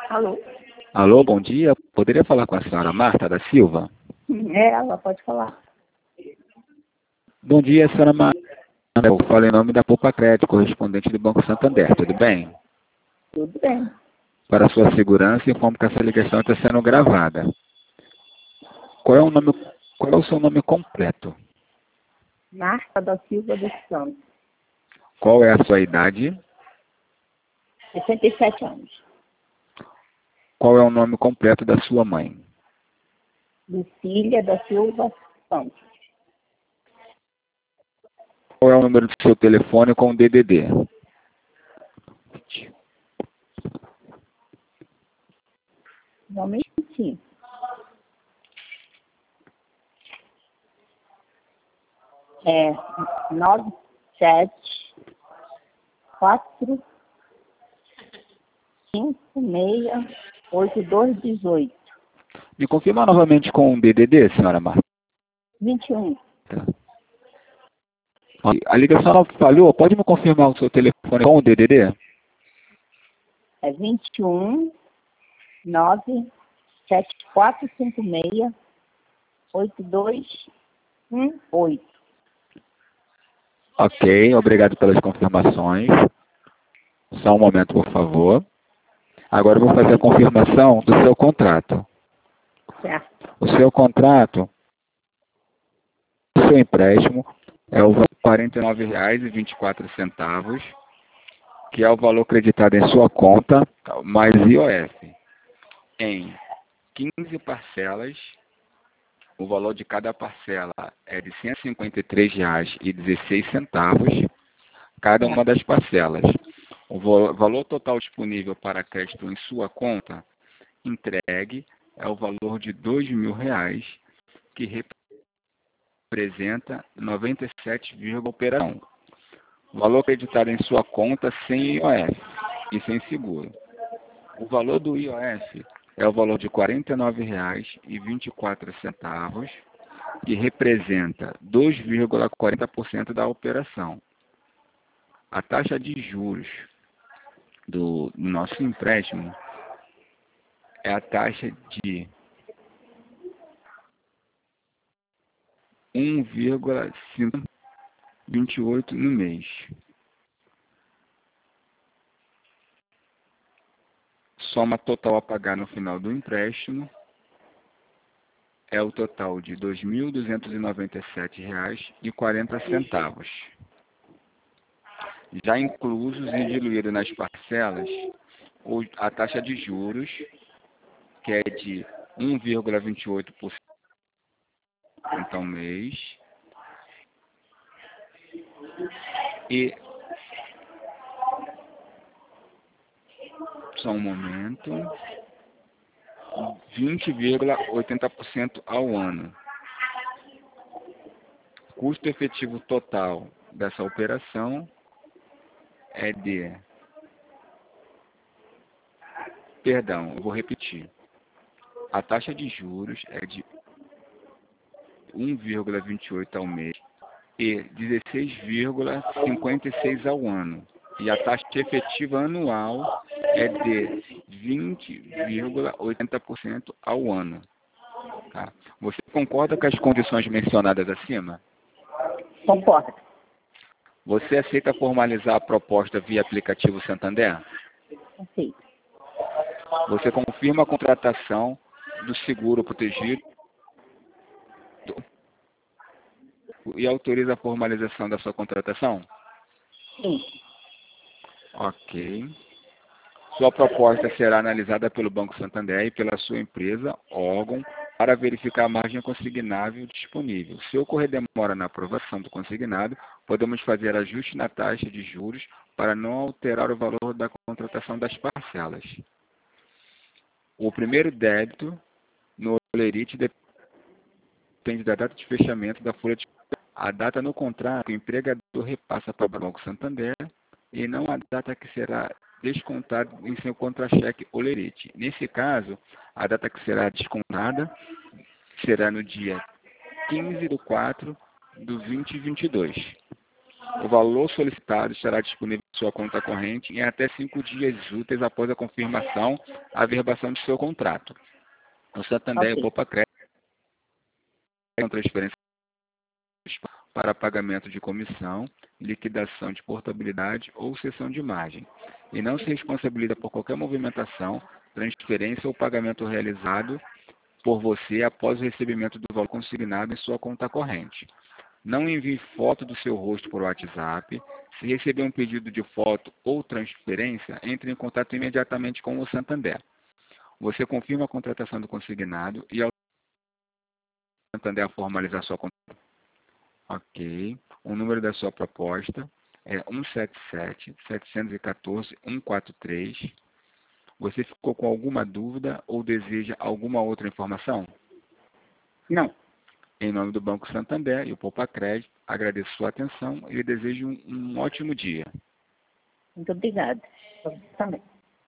Alô? Alô, bom dia. Poderia falar com a senhora Marta da Silva? É ela, pode falar. Bom dia, senhora Marta. Eu falo em nome da Poupa Crédito, correspondente do Banco Santander. Tudo bem? Tudo bem. Para a sua segurança, informo que essa ligação está sendo gravada. Qual é o seu nome completo? Marta da Silva dos Santos, Qual é a sua idade? 67 anos. Qual é o nome completo da sua mãe? Lucília da Silva Santos. Qual é o número do seu telefone com o DDD? Momentinho. É 97456818. Me confirma novamente com o DDD, senhora Marta. 21. A ligação não falhou. Pode me confirmar o seu telefone com o DDD? É 21 97456 8218. Ok, obrigado pelas confirmações. Só um momento, por favor. Agora eu vou fazer a confirmação do seu contrato. Certo. O seu contrato, o seu empréstimo, é o valor de R$ 49,24, que é o valor creditado em sua conta, mais IOF, em 15 parcelas. O valor de cada parcela é de R$ 153,16, cada uma das parcelas. O valor total disponível para crédito em sua conta entregue é o valor de R$ 2.000, que representa 97, operação. O valor acreditado em sua conta sem IOF e sem seguro. O valor do IOF é o valor de R$ 49,24, que representa 2,40% da operação. A taxa de juros do nosso empréstimo é a taxa de 1,528 no mês. Soma total a pagar no final do empréstimo é o total de R$ 2.297,40. Já inclusos e diluído nas parcelas, a taxa de juros, que é de 1,28% ao mês, e só um momento, 20,80% ao ano. Custo efetivo total dessa operação é de... Perdão, eu vou repetir. A taxa de juros é de 1,28 ao mês e 16,56 ao ano. E a taxa efetiva anual é de 20,80% ao ano. Tá? Você concorda com as condições mencionadas acima? Concordo. Você aceita formalizar a proposta via aplicativo Santander? Aceito. Você confirma a contratação do seguro protegido e autoriza a formalização da sua contratação? Sim. Ok. Sua proposta será analisada pelo Banco Santander e pela sua empresa, órgão, para verificar a margem consignável disponível. Se ocorrer demora na aprovação do consignado, podemos fazer ajuste na taxa de juros para não alterar o valor da contratação das parcelas. O primeiro débito no Olerite depende da data de fechamento da folha de a data no contrato, o empregador repassa para o Banco Santander e não a data que será descontada em seu contra-cheque Olerite. Nesse caso, a data que será descontada será no dia 15/4/2022. O valor solicitado estará disponível em sua conta corrente em até 5 dias úteis após a confirmação, a averbação de seu contrato. O Santander e o Ok. Poupa Crédito são transferências para pagamento de comissão, liquidação de portabilidade ou cessão de margem, e não se responsabiliza por qualquer movimentação, transferência ou pagamento realizado por você após o recebimento do valor consignado em sua conta corrente. Não envie foto do seu rosto por WhatsApp. Se receber um pedido de foto ou transferência, entre em contato imediatamente com o Santander. Você confirma a contratação do consignado e ao Santander formalizar sua contratação. Ok. O número da sua proposta é 177-714-143. Você ficou com alguma dúvida ou deseja alguma outra informação? Não. Em nome do Banco Santander e o Poupa Crédito, agradeço sua atenção e lhe desejo um ótimo dia. Muito obrigada. Você também.